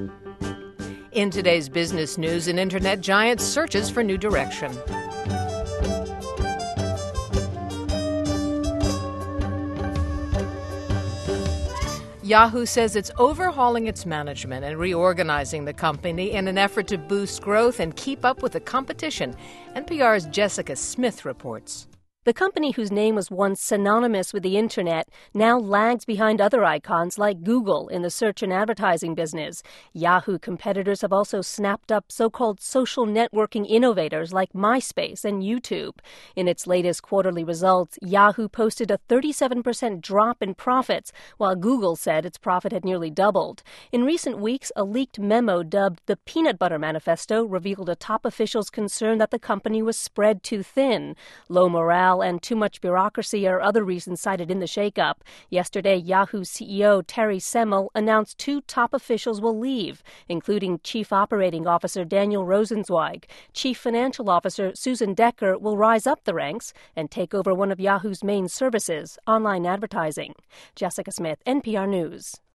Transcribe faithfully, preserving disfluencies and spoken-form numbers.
In today's business news, an internet giant searches for new direction. Yahoo says it's overhauling its management and reorganizing the company in an effort to boost growth and keep up with the competition. N P R's Jessica Smith reports. The company, whose name was once synonymous with the internet, now lags behind other icons like Google in the search and advertising business. Yahoo competitors have also snapped up so-called social networking innovators like MySpace and YouTube. In its latest quarterly results, Yahoo posted a thirty-seven percent drop in profits, while Google said its profit had nearly doubled. In recent weeks, a leaked memo dubbed the Peanut Butter Manifesto revealed a top official's concern that the company was spread too thin. Low morale and too much bureaucracy are other reasons cited in the shakeup. Yesterday, Yahoo C E O Terry Semel announced two top officials will leave, including Chief Operating Officer Daniel Rosenzweig. Chief Financial Officer Susan Decker will rise up the ranks and take over one of Yahoo's main services, online advertising. Jessica Smith, N P R News.